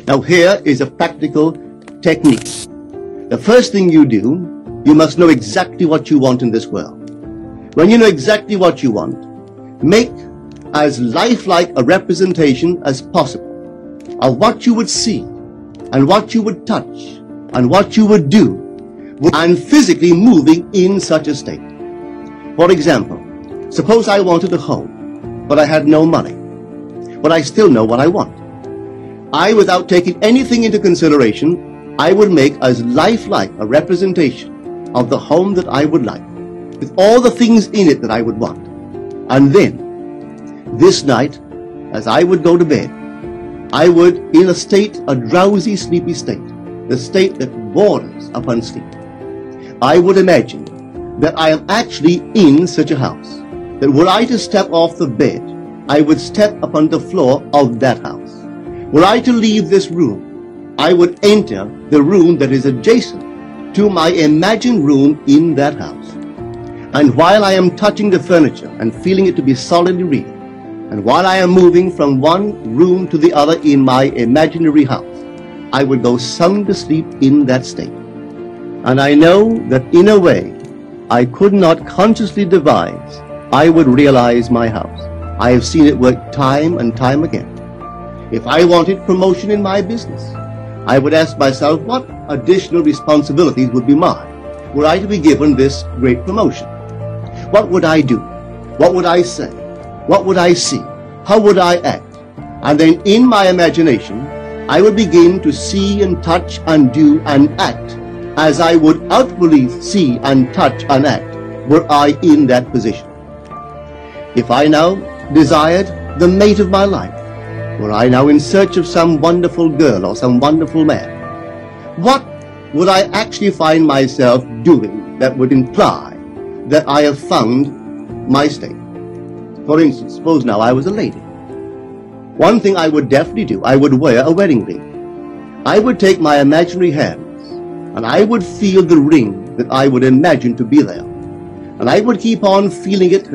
Now here is a practical technique. The first thing you do, you must know exactly what you want in this world. When you know exactly what you want, make as lifelike a representation as possible of what you would see and what you would touch and what you would do and physically moving in such a state. For example, suppose I wanted a home, but I had no money, but I still know what I want. I, without taking anything into consideration, I would make as lifelike a representation of the home that I would like, with all the things in it that I would want. And then, this night, as I would go to bed, I would, in a drowsy, sleepy state, the state that borders upon sleep, I would imagine that I am actually in such a house, that were I to step off the bed, I would step upon the floor of that house. Were I to leave this room, I would enter the room that is adjacent to my imagined room in that house. And while I am touching the furniture and feeling it to be solidly real, and while I am moving from one room to the other in my imaginary house, I would go sound asleep in that state. And I know that in a way I could not consciously devise, I would realize my house. I have seen it work time and time again. If I wanted promotion in my business, I would ask myself what additional responsibilities would be mine were I to be given this great promotion. What would I do? What would I say? What would I see? How would I act? And then in my imagination, I would begin to see and touch and do and act as I would outwardly see and touch and act were I in that position. If I now desired the mate of my life, were I now in search of some wonderful girl or some wonderful man, what would I actually find myself doing that would imply that I have found my state? For instance, suppose now I was a lady. One thing I would definitely do, I would wear a wedding ring. I would take my imaginary hands and I would feel the ring that I would imagine to be there. And I would keep on feeling it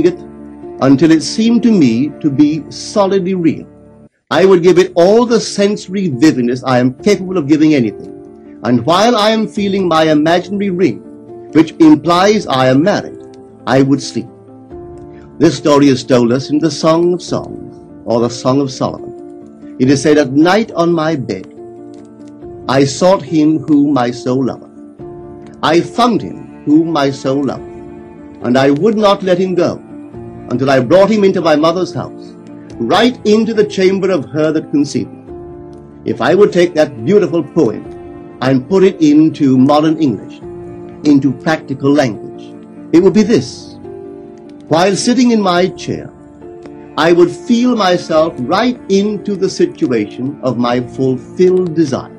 until it seemed to me to be solidly real. I would give it all the sensory vividness I am capable of giving anything. And while I am feeling my imaginary ring, which implies I am married, I would sleep. This story is told us in the Song of Songs, or the Song of Solomon. It is said, "At night on my bed, I sought him whom my soul loveth. I found him whom my soul loveth, and I would not let him go, until I brought him into my mother's house, right into the chamber of her that conceived me." If I would take that beautiful poem and put it into modern English, into practical language, it would be this. While sitting in my chair, I would feel myself right into the situation of my fulfilled desire.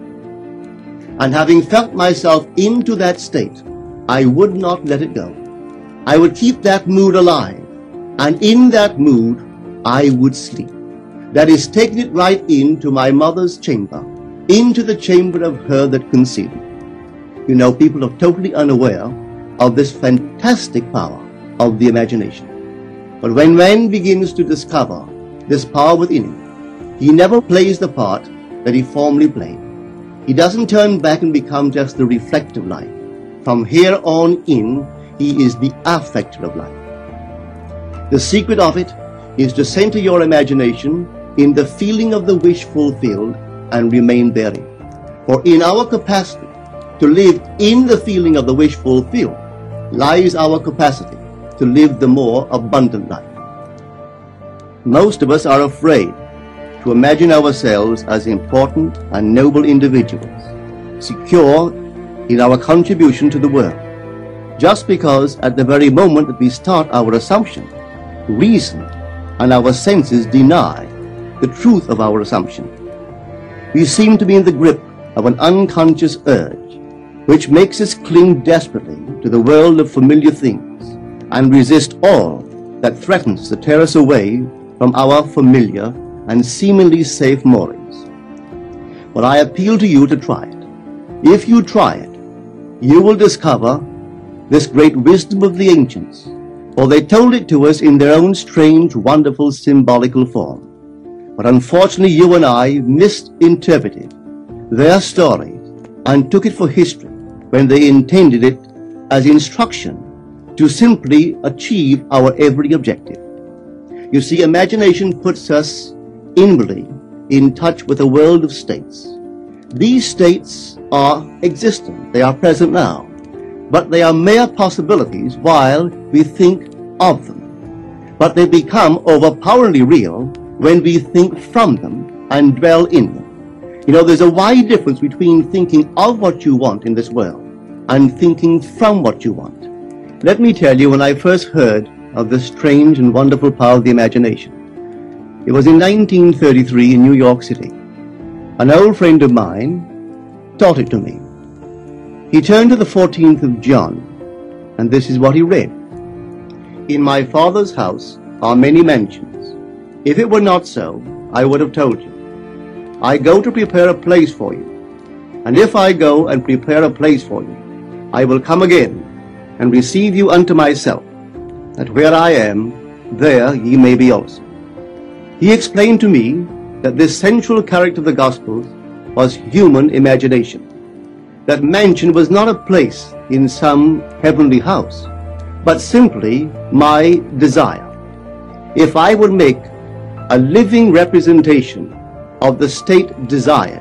And having felt myself into that state, I would not let it go. I would keep that mood alive, and in that mood, I would sleep. That is, taking it right into my mother's chamber, into the chamber of her that conceived me. You know, people are totally unaware of this fantastic power of the imagination. But when man begins to discover this power within him, he never plays the part that he formerly played. He doesn't turn back and become just the reflective light. From here on in, he is the affecter of life. The secret of it is to center your imagination in the feeling of the wish fulfilled and remain therein. For in our capacity to live in the feeling of the wish fulfilled lies our capacity to live the more abundant life. Most of us are afraid to imagine ourselves as important and noble individuals, secure in our contribution to the world, just because at the very moment that we start our assumption, reason and our senses deny the truth of our assumption. We seem to be in the grip of an unconscious urge, which makes us cling desperately to the world of familiar things and resist all that threatens to tear us away from our familiar and seemingly safe moorings. But I appeal to you to try it. If you try it, you will discover this great wisdom of the ancients, for they told it to us in their own strange, wonderful, symbolical form. But unfortunately, you and I misinterpreted their stories and took it for history when they intended it as instruction to simply achieve our every objective. You see, imagination puts us inwardly in touch with a world of states. These states are existent, they are present now, but they are mere possibilities while we think of them. But they become overpoweringly real when we think from them and dwell in them. You know, there's a wide difference between thinking of what you want in this world and thinking from what you want. Let me tell you, when I first heard of the strange and wonderful power of the imagination, it was in 1933 in New York City. An old friend of mine taught it to me. He turned to the 14th of John, and this is what he read. In my Father's house are many mansions. If it were not so, I would have told you. I go to prepare a place for you. And if I go and prepare a place for you, I will come again and receive you unto myself, that where I am, there ye may be also. He explained to me that this central character of the Gospels was human imagination. That mansion was not a place in some heavenly house, but simply my desire. If I would make a living representation of the state desired,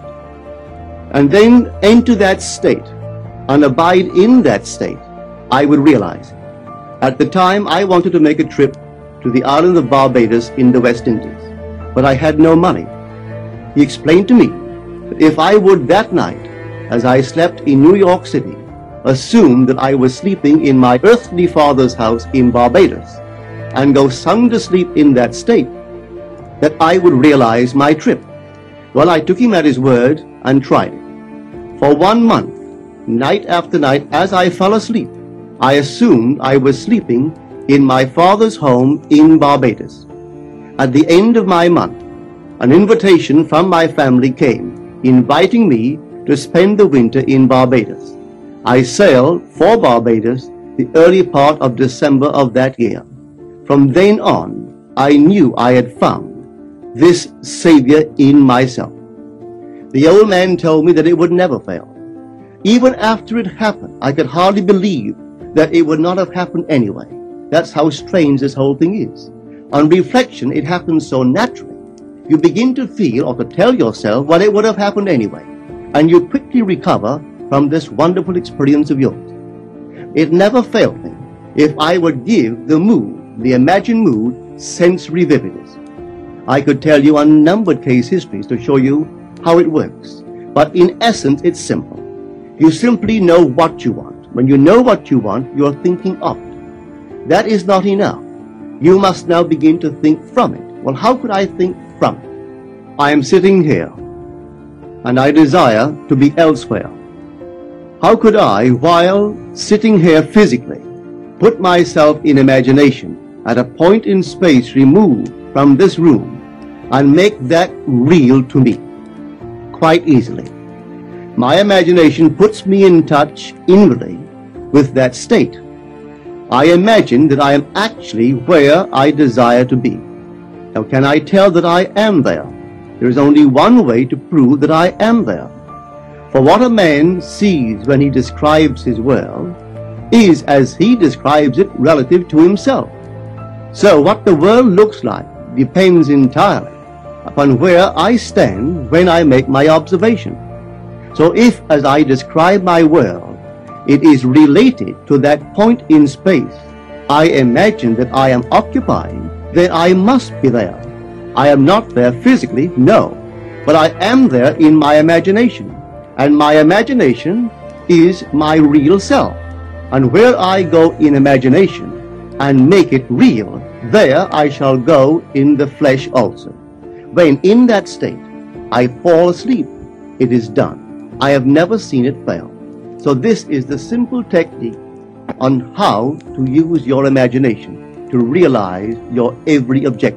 and then enter that state and abide in that state, I would realize. At the time, I wanted to make a trip to the island of Barbados in the West Indies, but I had no money. He explained to me that if I would that night, as I slept in New York City, assume that I was sleeping in my earthly father's house in Barbados, and go sound asleep in that state, that I would realize my trip. Well, I took him at his word and tried it. For 1 month, night after night, as I fell asleep, I assumed I was sleeping in my father's home in Barbados. At the end of my month, an invitation from my family came, inviting me to spend the winter in Barbados. I sailed for Barbados the early part of December of that year. From then on, I knew I had found this Savior in myself. The old man told me that it would never fail. Even after it happened, I could hardly believe that it would not have happened anyway. That's how strange this whole thing is. On reflection, it happens so naturally. You begin to feel or to tell yourself, well, it would have happened anyway. And you quickly recover from this wonderful experience of yours. It never failed me if I would give the mood, the imagined mood, sensory vividness. I could tell you unnumbered case histories to show you how it works. But in essence, it's simple. You simply know what you want. When you know what you want, you are thinking of it. That is not enough. You must now begin to think from it. Well, how could I think from it? I am sitting here, and I desire to be elsewhere. How could I, while sitting here physically, put myself in imagination at a point in space removed from this room and make that real to me? Quite easily. My imagination puts me in touch inwardly with that state. I imagine that I am actually where I desire to be. Now, can I tell that I am there? There is only one way to prove that I am there. For what a man sees when he describes his world is as he describes it relative to himself. So what the world looks like depends entirely upon where I stand when I make my observation. So if, as I describe my world, it is related to that point in space I imagine that I am occupying, then I must be there. I am not there physically, no, but I am there in my imagination. And my imagination is my real self. And where I go in imagination and make it real, there I shall go in the flesh also. When in that state I fall asleep, it is done. I have never seen it fail. So this is the simple technique on how to use your imagination to realize your every objective.